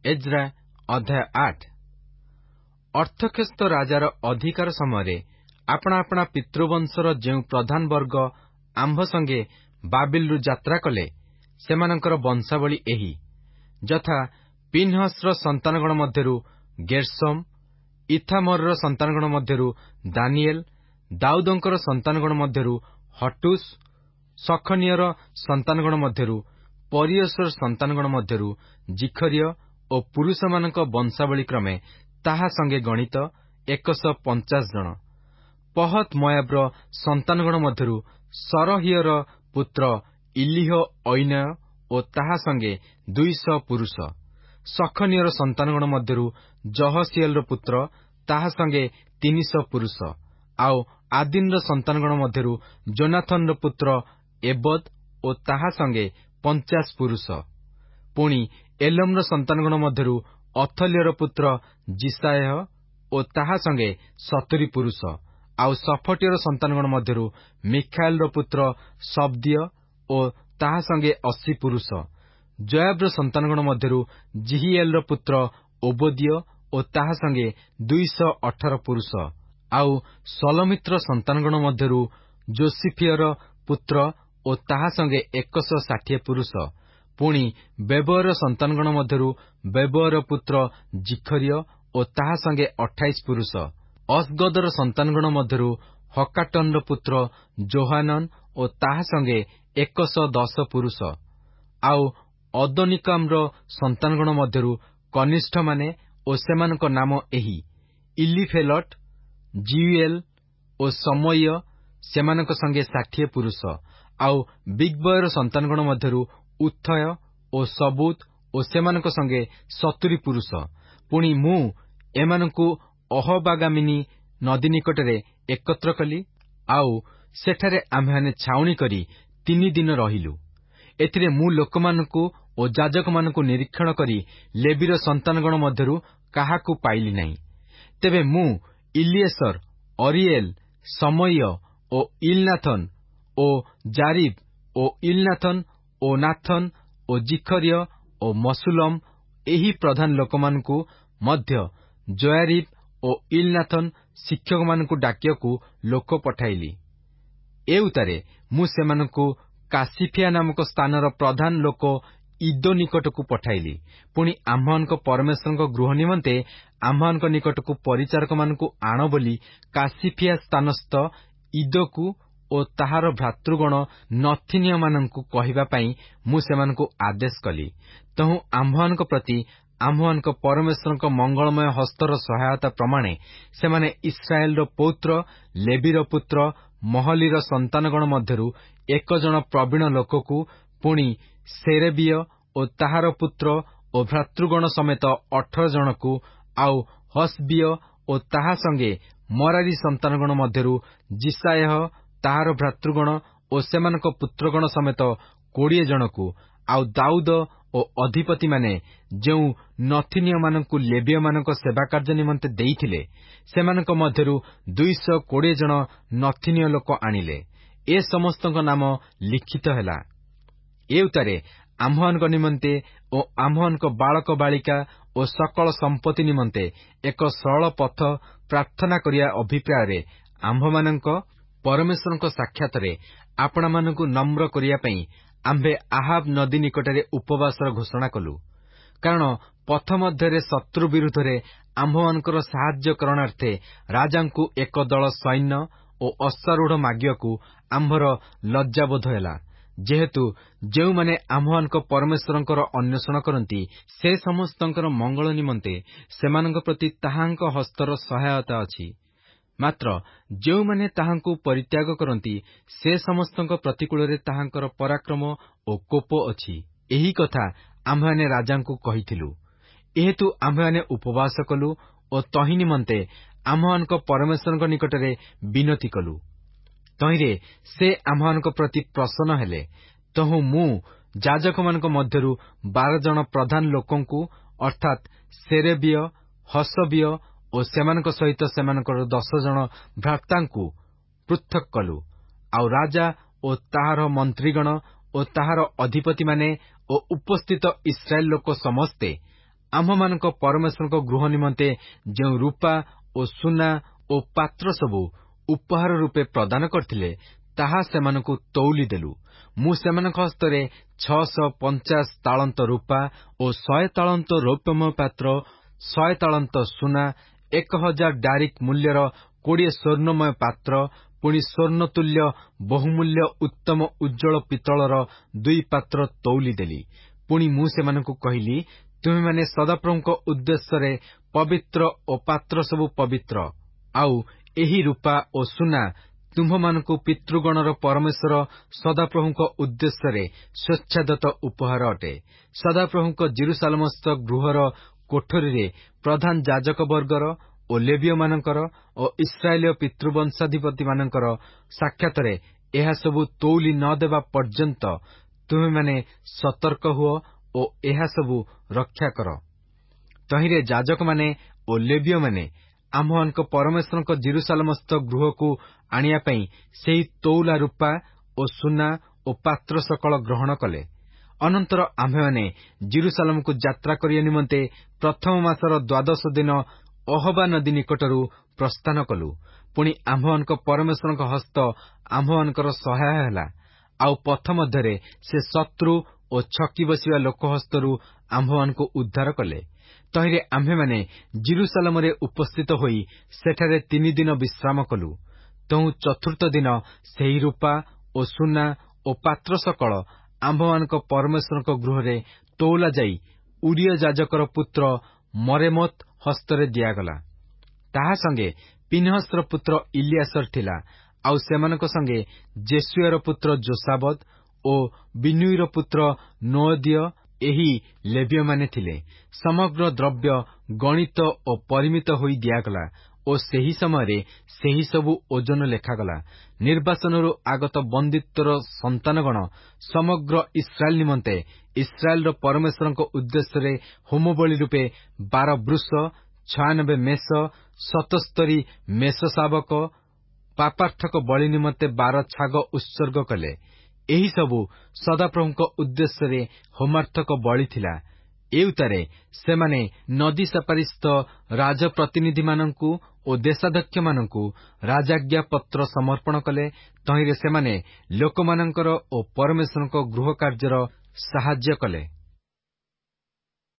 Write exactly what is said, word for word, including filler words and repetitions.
Ezra ଅଧ୍ୟାୟ ଆଠ। ଅର୍ଥକ୍ଷେସ୍ତ ରାଜାର ଅଧିକାର ସମୟରେ ଆପଣା ଆପଣା ପିତୃବଂଶର ଯେଉଁ ପ୍ରଧାନ ବର୍ଗ ଆମ୍ଭ ସଙ୍ଗେ ବାବିଲରୁ ଯାତ୍ରା କଲେ, ସେମାନଙ୍କର ବଂଶାବଳୀ ଏହି, ଯଥା ପିନ୍ହସର ସନ୍ତାନଗଣ ମଧ୍ୟରୁ ଗେର୍ଶୋମ, ଇଥାମରର ସନ୍ତାନଗଣ ମଧ୍ୟରୁ ଦାନିଏଲ, ଦାଉଦଙ୍କର ସନ୍ତାନଗଣ ମଧ୍ୟରୁ ହଟୁସ, ସଖନିୟର ସନ୍ତାନଗଣ ମଧ୍ୟରୁ ପରିୟସର ସନ୍ତାନଗଣ ମଧ୍ୟରୁ ଜିଖରିୟ ଓ ପୁରୁଷମାନଙ୍କ ବଂଶାବଳୀ କ୍ରମେ ତାହା ସଙ୍ଗେ ଗଣିତ ଏକଶହ ପଞ୍ଚାଶ ଜଣ। ପହତ ମୟାବର ସନ୍ତାନଗଣ ମଧ୍ୟରୁ ସରହିୟର ପୁତ୍ର ଇଲିହ ଐନୟ ଓ ତାହା ସଙ୍ଗେ ଦୁଇଶହ ପୁରୁଷ। ସଖନିୟର ସନ୍ତାନଗଣ ମଧ୍ୟରୁ ଜହସିଏଲର ପୁତ୍ର, ତାହା ସଙ୍ଗେ ତିନିଶହ ପୁରୁଷ। ଆଉ ଆଦିନର ସନ୍ତାନଗଣ ମଧ୍ୟରୁ ଜୋନାଥନର ପୁତ୍ର ଏବଦ ଓ ତାହା ସଙ୍ଗେ ପଞ୍ଚାଶ ପୁରୁଷ। ପୁଣି ଏଲମର ସନ୍ତାନଗଣ ମଧ୍ୟରୁ ଅଥଲ୍ୟର ପୁତ୍ର ଜିସାୟ ଓ ତାହା ସଙ୍ଗେ ସତୁରୀ ପୁରୁଷ। ଆଉ ସଫଟିୟର ସନ୍ତାନଗଣ ମଧ୍ୟରୁ ମିଖାଏଲର ପୁତ୍ର ଶବ୍ଦିୟ ଓ ତାହା ସଙ୍ଗେ ଅଶୀ ପୁରୁଷ। ଜୋୟାବର ସନ୍ତାନଗଣ ମଧ୍ୟରୁ ଜିହିଏଲର ପୁତ୍ର ଓବଦିୟ ଓ ତାହା ସଙ୍ଗେ ଦୁଇଶହ ଅଠର ପୁରୁଷ। ଆଉ ସଲୋମିତ୍ର ସନ୍ତାନଗଣ ମଧ୍ୟରୁ ଯୋସିଫିୟର ପୁତ୍ର ଓ ତାହା ସଙ୍ଗେ ଏକଶହ ଷାଠିଏ ପୁରୁଷ। ପୁଣି ବେବର ସନ୍ତାନଗଣ ମଧ୍ୟରୁ ବେବର ପୁତ୍ର ଜିଖରିୟ ଓ ତାହା ସଙ୍ଗେ ଅଠାଇଶ ପୁରୁଷ। ଅସଗଦର ସନ୍ତାନଗଣ ମଧ୍ୟରୁ ହକାଟନର ପୁତ୍ର ଯୋହାନନ ଓ ତାହା ସଙ୍ଗେ ଏକଶହ ଦଶ ପୁରୁଷ। ଆଉ ଅଦୋନିକାମର ସନ୍ତାନଗଣ ମଧ୍ୟରୁ କନିଷ୍ଠମାନେ ଓ ସେମାନଙ୍କ ନାମ ଏହି, ଇଲିଫେଲଟ, ଜିୟୁଏଲ ଓ ସମୟ, ସେମାନଙ୍କ ସଙ୍ଗେ ଷାଠିଏ ପୁରୁଷ। ଆଉ ବିଗବୟର ସନ୍ତାନଗଣ ମଧ୍ୟରୁ ଉଥୟ ଓ ସବୁତ ଓ ସେମାନଙ୍କ ସଙ୍ଗେ ସତୁରୀ ପୁରୁଷ। ପୁଣି ମୁଁ ଏମାନଙ୍କୁ ଅହବାଗାମିନୀ ନଦୀ ନିକଟରେ ଏକତ୍ର କଲି, ଆଉ ସେଠାରେ ଆମ୍ଭେମାନେ ଛାଉଣି କରି ତିନି ଦିନ ରହିଲୁ। ଏଥିରେ ମୁଁ ଲୋକମାନଙ୍କୁ ଓ ଯାଜକମାନଙ୍କୁ ନିରୀକ୍ଷଣ କରି ଲେବୀର ସନ୍ତାନଗଣ ମଧ୍ୟରୁ କାହାକୁ ପାଇଲି ନାହିଁ। ତେବେ ମୁଁ ଇଲିଏସର, ଅରିଏଲ, ସମୟ ଓ ଇଲନାଥନ ଓ ଜାରିବ ଓ ଇଲନାଥନ ଓ ନାଥନ ଓ ଜିଖରିୟ ଓ ମସୁଲମ, ଏହି ପ୍ରଧାନ ଲୋକମାନଙ୍କୁ ମଧ୍ୟ ଜୋୟାରିବ ଓ ଇଲନାଥନ ଶିକ୍ଷକମାନଙ୍କୁ ଡାକିବାକୁ ଲୋକ ପଠାଇଲି। ଏଉତାରେ ମୁଁ ସେମାନଙ୍କୁ କାସିଫିଆ ନାମକ ସ୍ଥାନର ପ୍ରଧାନ ଲୋକ ଇଦୋ ନିକଟକୁ ପଠାଇଲି। ପୁଣି ଆମ୍ଭମାନଙ୍କ ପରମେଶ୍ୱରଙ୍କ ଗୃହ ନିମନ୍ତେ ଆମ୍ଭମାନଙ୍କ ନିକଟକୁ ପରିଚାରକମାନଙ୍କୁ ଆଣ ବୋଲି କାସିଫିଆ ସ୍ଥାନସ୍ଥ ଇଦୋକୁ ଓ ତାହାର ଭ୍ରାତୃଗଣ ନଥିନିୟମାନଙ୍କୁ କହିବା ପାଇଁ ମୁଁ ସେମାନଙ୍କୁ ଆଦେଶ କଲି। ତହୁଁ ଆମ୍ଭମାନଙ୍କ ପ୍ରତି ଆମ୍ଭମାନଙ୍କ ପରମେଶ୍ୱରଙ୍କ ମଙ୍ଗଳମୟ ହସ୍ତର ସହାୟତା ପ୍ରମାଣେ ସେମାନେ ଇସ୍ରାଏଲର ପୌତ୍ର ଲେବୀର ପୁତ୍ର ମହଲିର ସନ୍ତାନଗଣ ମଧ୍ୟରୁ ଏକ ଜଣ ପ୍ରବୀଣ ଲୋକକୁ, ପୁଣି ସେରେବିୟ ଓ ତାହାର ପୁତ୍ର ଓ ଭ୍ରାତୃଗଣ ସମେତ ଅଠର ଜଣକୁ, ଆଉ ହସବିୟ ଓ ତାହା ସଙ୍ଗେ ମରାରୀ ସନ୍ତାନଗଣ ମଧ୍ୟରୁ ଜିସାୟ, ତାହାର ଭ୍ରାତୃଗଣ ଓ ସେମାନଙ୍କ ପୁତ୍ରଗଣ ସମେତ କୋଡ଼ିଏ ଜଣକୁ, ଆଉ ଦାଉଦ ଓ ଅଧିପତିମାନେ ଯେଉଁ ନଥିନିୟମାନଙ୍କୁ ଲେବୀୟମାନଙ୍କ ସେବା କାର୍ଯ୍ୟ ନିମନ୍ତେ ଦେଇଥିଲେ, ସେମାନଙ୍କ ମଧ୍ୟରୁ ଦୁଇଶହ କୋଡ଼ିଏ ଜଣ ନଥିନିୟ ଲୋକ ଆଣିଲେ। ଏ ସମସ୍ତଙ୍କ ନାମ ଲିଖିତ ହେଲା। ଏଉତାରେ ଆମ୍ଭମାନଙ୍କ ନିମନ୍ତେ ଓ ଆମ୍ଭମାନଙ୍କ ବାଳକ ବାଳିକା ଓ ସକଳ ସମ୍ପତ୍ତି ନିମନ୍ତେ ଏକ ସରଳ ପଥ ପ୍ରାର୍ଥନା କରିବା ଅଭିପ୍ରାୟରେ ଆମ୍ଭମାନଙ୍କ ପରମେଶ୍ୱରଙ୍କ ସାକ୍ଷାତରେ ଆପଣାମାନଙ୍କୁ ନମ୍ର କରିବା ପାଇଁ ଆମ୍ଭେ ଆହାବ ନଦୀ ନିକଟରେ ଉପବାସର ଘୋଷଣା କଲୁ। କାରଣ ପଥ ମଧ୍ୟରେ ଶତ୍ରୁ ବିରୁଦ୍ଧରେ ଆମ୍ଭମାନଙ୍କର ସାହାଯ୍ୟ କରଣାର୍ଥେ ରାଜାଙ୍କୁ ଏକ ଦଳ ସୈନ୍ୟ ଓ ଅଶ୍ୱାରୂଢ଼ ମାଗିବାକୁ ଆମ୍ଭର ଲଜ୍ଜାବୋଧ ହେଲା। ଯେହେତୁ ଯେଉଁମାନେ ଆମ୍ଭମାନଙ୍କ ପରମେଶ୍ୱରଙ୍କର ଅନ୍ୱେଷଣ କରନ୍ତି, ସେ ସମସ୍ତଙ୍କର ମଙ୍ଗଳ ନିମନ୍ତେ ସେମାନଙ୍କ ପ୍ରତି ତାହାଙ୍କ ହସ୍ତର ସହାୟତା ଅଛି। ମାତ୍ର ଯେଉଁମାନେ ତାହାଙ୍କୁ ପରିତ୍ୟାଗ କରନ୍ତି, ସେ ସମସ୍ତଙ୍କ ପ୍ରତିକୂଳରେ ତାହାଙ୍କର ପରାକ୍ରମ ଓ କୋପ ଅଛି। ଏହି କଥା ଆମ୍ଭେମାନେ ରାଜାଙ୍କୁ କହିଥିଲୁ। ଏହେତୁ ଆମ୍ଭେମାନେ ଉପବାସ କଲୁ ଓ ତହିଁ ନିମନ୍ତେ ଆମ୍ଭମାନଙ୍କ ପରମେଶ୍ୱରଙ୍କ ନିକଟରେ ବିନତି କଲୁ। ତହିଁରେ ସେ ଆମ୍ଭମାନଙ୍କ ପ୍ରତି ପ୍ରସନ୍ନ ହେଲେ। ତହୁଁ ମୁଁ ଯାଜକମାନଙ୍କ ମଧ୍ୟରୁ ବାର ଜଣ ପ୍ରଧାନ ଲୋକଙ୍କୁ, ଅର୍ଥାତ୍ ସେରେବିୟ, ହସବିୟ ଓ ସେମାନଙ୍କ ସହିତ ସେମାନଙ୍କର ଦଶ ଜଣ ଭ୍ରାତାଙ୍କୁ ପୃଥକ କଲୁ। ଆଉ ରାଜା ଓ ତାହାର ମନ୍ତ୍ରୀଗଣ ଓ ତାହାର ଅଧିପତିମାନେ ଓ ଉପସ୍ଥିତ ଇସ୍ରାଏଲ ଲୋକ ସମସ୍ତେ ଆମ୍ଭମାନଙ୍କ ପରମେଶ୍ୱରଙ୍କ ଗୃହ ନିମନ୍ତେ ଯେଉଁ ରୂପା ଓ ସୁନା ଓ ପାତ୍ର ସବୁ ଉପହାର ରୂପେ ପ୍ରଦାନ କରିଥିଲେ, ତାହା ସେମାନଙ୍କୁ ତଉଲି ଦେଲୁ। ମୁଁ ସେମାନଙ୍କ ହସ୍ତରେ ଛଅଶହ ପଞ୍ଚାଶ ତାଳନ୍ତ ରୂପା ଓ ଶହେ ତାଳନ୍ତ ରୌପ୍ୟମୟ ପାତ୍ର, ଶହେ ତାଳନ୍ତ ସୁନା, ଏକ ହଜାର ଡାରିକ୍ ମୂଲ୍ୟର କୋଡ଼ିଏ ସ୍ୱର୍ଣ୍ଣମୟ ପାତ୍ର, ପୁଣି ସ୍ୱର୍ଣ୍ଣତୁଲ୍ୟ ବହୁମୂଲ୍ୟ ଉତ୍ତମ ଉଜ୍ଜଳ ପିତ୍ତଳର ଦୁଇ ପାତ୍ର ତଉଲି ଦେଲି। ପୁଣି ମୁଁ ସେମାନଙ୍କୁ କହିଲି, ତୁମେମାନେ ସଦାପ୍ରଭୁଙ୍କ ଉଦ୍ଦେଶ୍ୟରେ ପବିତ୍ର ଓ ପାତ୍ର ସବୁ ପବିତ୍ର। ଆଉ ଏହି ରୂପା ଓ ସୁନା ତୁମ୍ଭମାନଙ୍କୁ ପିତୃଗଣର ପରମେଶ୍ୱର ସଦାପ୍ରଭୁଙ୍କ ଉଦ୍ଦେଶ୍ୟରେ ସ୍ୱେଚ୍ଛାଦତ୍ତ ଉପହାର ଅଟେ। ସଦାପ୍ରଭୁଙ୍କ ଜିରୁସାଲେମସ୍ଥ ଗୃହର କୋଠରୀରେ ପ୍ରଧାନ ଯାଜକବର୍ଗର ଓ ଲେବୀୟମାନଙ୍କର ଓ ଇସ୍ରାଏଲୀୟ ପିତୃବଂଶାଧିପତିମାନଙ୍କର ସାକ୍ଷାତରେ ଏହାସବୁ ତଉଲି ନ ଦେବା ପର୍ଯ୍ୟନ୍ତ ତୁମେମାନେ ସତର୍କ ହୁଅ ଓ ଏହାସବୁ ରକ୍ଷା କର। ତହିଁରେ ଯାଜକମାନେ ଓ ଲେବୀୟମାନେ ଆମ୍ଭମାନଙ୍କ ପରମେଶ୍ୱରଙ୍କ ଜିରୁସାଲେମସ୍ଥ ଗୃହକୁ ଆଣିବା ପାଇଁ ସେହି ତଉଲା ରୂପା ଓ ସୁନା ଓ ପାତ୍ର ସକଳ ଗ୍ରହଣ କଲେ। ଅନନ୍ତର ଆମ୍ଭେମାନେ ଜିରୁସାଲେମକୁ ଯାତ୍ରା କରିବା ନିମନ୍ତେ ପ୍ରଥମ ମାସର ଦ୍ୱାଦଶ ଦିନ ଅହବା ନଦୀ ନିକଟରୁ ପ୍ରସ୍ଥାନ କଲୁ। ପୁଣି ଆମ୍ଭମାନଙ୍କ ପରମେଶ୍ୱରଙ୍କ ହସ୍ତ ଆମ୍ଭମାନଙ୍କର ସହାୟ ହେଲା। ଆଉ ପଥ ମଧ୍ୟରେ ସେ ଶତ୍ରୁ ଓ ଛକି ବସିବା ଲୋକ ହସ୍ତରୁ ଆମ୍ଭମାନଙ୍କୁ ଉଦ୍ଧାର କଲେ। ତହିଁରେ ଆମ୍ଭେମାନେ ଜିରୁସାଲେମରେ ଉପସ୍ଥିତ ହୋଇ ସେଠାରେ ତିନି ଦିନ ବିଶ୍ରାମ କଲୁ। ତହୁଁ ଚତୁର୍ଥ ଦିନ ସେହି ରୂପା ଓ ସୁନା ଓ ପାତ୍ର ସକଳ ଆମ୍ଭମାନଙ୍କ ପରମେଶ୍ୱରଙ୍କ ଗୃହରେ ତଉଲା ଯାଇ ଉରିୟ ଯାଜକର ପୁତ୍ର ମରେମୋତ୍ ହସ୍ତରେ ଦିଆଗଲା। ତାହା ସଙ୍ଗେ ପିନହସର ପୁତ୍ର ଇଲିଆସର ଥିଲା। ଆଉ ସେମାନଙ୍କ ସଙ୍ଗେ ଜେସୁଆର ପୁତ୍ର ଯୋସାବଦ ଓ ବିନୁଇର ପୁତ୍ର ନୋଅଦିୟ ଏହି ଲେବୀୟମାନେ ଥିଲେ। ସମଗ୍ର ଦ୍ରବ୍ୟ ଗଣିତ ଓ ପରିମିତ ହୋଇ ଦିଆଗଲା ଓ ସେହି ସମୟରେ ସେହି ସବୁ ଓଜନ ଲେଖାଗଲା। ନିର୍ବାସନରୁ ଆଗତ ବନ୍ଦିତ୍ୱର ସନ୍ତାନଗଣ ସମଗ୍ର ଇସ୍ରାଏଲ ନିମନ୍ତେ ଇସ୍ରାଏଲର ପରମେଶ୍ୱରଙ୍କ ଉଦ୍ଦେଶ୍ୟରେ ହୋମବଳି ରୂପେ ବାର ବୃଷ, ଛୟାନବେ ମେଷ, ସତସ୍ତରୀ ମେଷ ଶାବକ, ପାପାର୍ଥକ ବଳି ନିମନ୍ତେ ବାର ଛାଗ ଉତ୍ସର୍ଗ କଲେ। ଏହିସବୁ ସଦାପ୍ରଭୁଙ୍କ ଉଦ୍ଦେଶ୍ୟରେ ହୋମାର୍ଥକ ବଳି ଥିଲା। ଏଉତାରେ ସେମାନେ ନଦୀ ସେପାରିସ୍ଥ ରାଜପ୍ରତିନିଧିମାନଙ୍କୁ ଓ ଦେଶାଧ୍ୟକ୍ଷମାନଙ୍କୁ ରାଜାଜ୍ଞା ପତ୍ର ସମର୍ପଣ କଲେ। ତହିଁରେ ସେମାନେ ଲୋକମାନଙ୍କର ଓ ପରମେଶ୍ୱରଙ୍କ ଗୃହ କାର୍ଯ୍ୟର ସାହାଯ୍ୟ କଲେ।